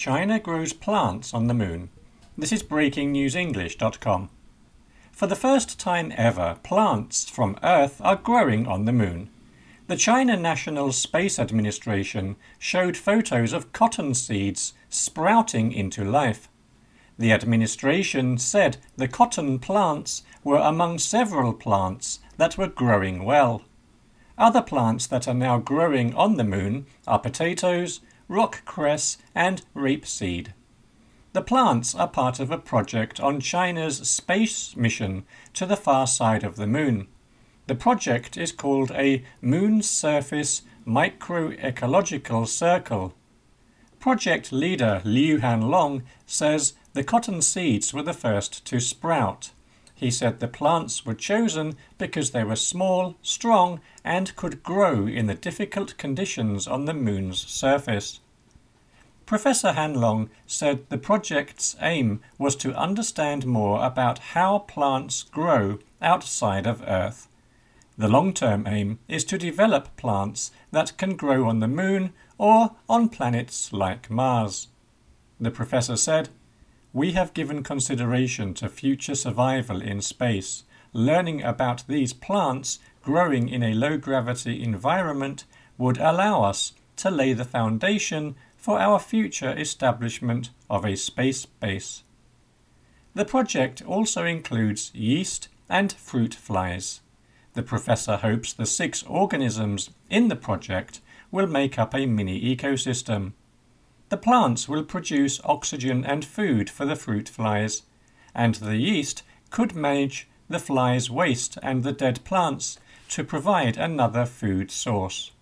China grows plants on the moon. This is breakingnewsenglish.com. For the first time ever, plants from Earth are growing on the moon. The China National Space Administration showed photos of cotton seeds sprouting into life. The administration said the cotton plants were among several plants that were growing well. Other plants that are now growing on the moon are potatoes, rock cress, and rapeseed. The plants are part of a project on China's space mission to the far side of the moon. The project is called a Moon Surface Microecological Circle. Project leader Liu Hanlong says the cotton seeds were the first to sprout. He said the plants were chosen because they were small, strong, and could grow in the difficult conditions on the moon's surface. Professor Hanlong said the project's aim was to understand more about how plants grow outside of Earth. The long-term aim is to develop plants that can grow on the moon or on planets like Mars. The professor said, "We have given consideration to future survival in space. Learning about these plants growing in a low-gravity environment would allow us to lay the foundation for our future establishment of a space base." The project also includes yeast and fruit flies. The professor hopes the 6 organisms in the project will make up a mini ecosystem. The plants will produce oxygen and food for the fruit flies, and the yeast could manage the flies' waste and the dead plants to provide another food source.